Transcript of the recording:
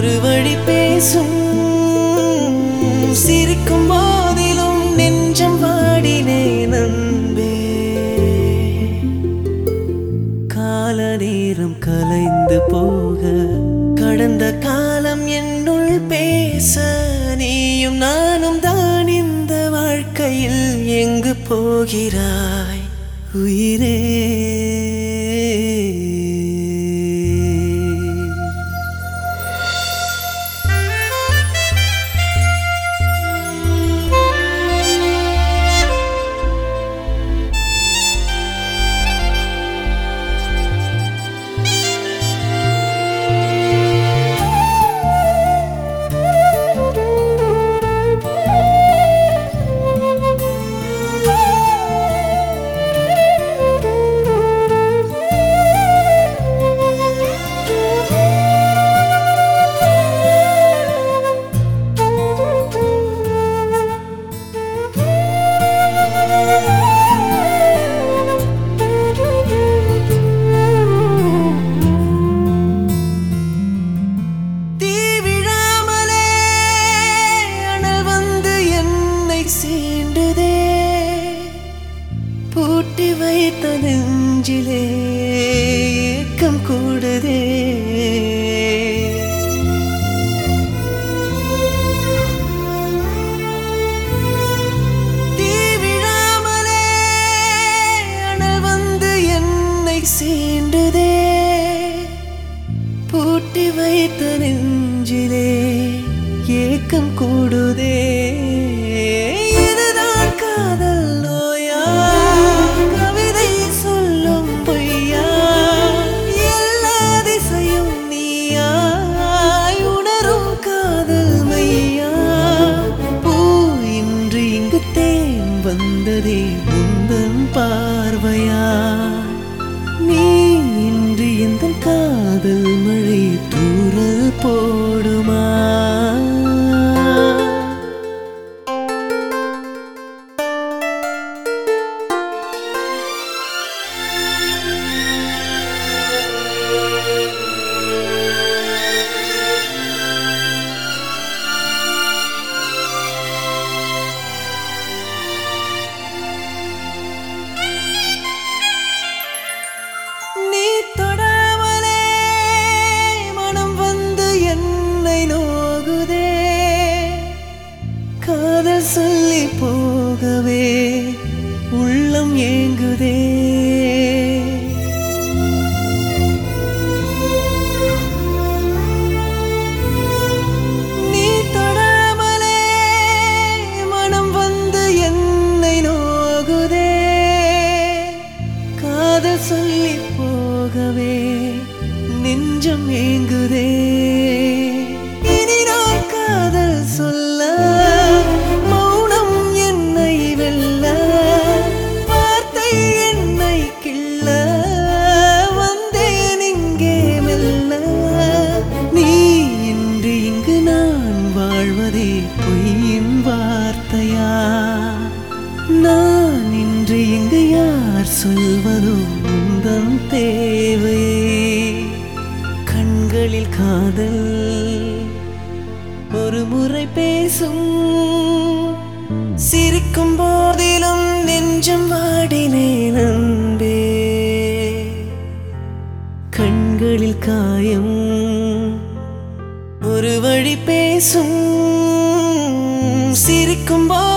ஒரு வழி பேசும் சிரிக்கும் போதிலும் நெஞ்சம் வாடினே நண்பே. கால நேரம் கலைந்து போக கடந்த காலம் என்னுள் பேச நீயும் நானும் தான் இந்த வாழ்க்கையில் எங்கு போகிறாய் உயிரே. பூட்டி வைத்த நெஞ்சிலே ஏக்கம் கூடுதே. தீ விழாமலே அனல் வந்து என்னை சீண்டுதே. பூட்டி வைத்த நெஞ்சிலே ஏக்கம் கூடுதே. வந்ததே உந்தன் பார்வையா நீ இன்று இந்த காதல் மழை தூறல் போடுமா. காதல் சொல்லி போகவே உள்ளம் ஏங்குதே. நீ தொடாமலே மனம் வந்து என்னை நோகுதே. காதல் சொல்லி போகவே நெஞ்சம் ஏங்குதே. இனி நான் காதல் சொல்ல பொய்யின் வார்த்தையா நான் இன்று இங்கு யார் சொல்வதோ உந்தன் தேவையே. கண்களில் காதல் ஒரு முறை பேசும் சிரிக்கும் போதிலும் நெஞ்சம் வாடினே நண்பே. கண்களில் காயம் ஒரு வழி பேசும் சிரிக்கும் போது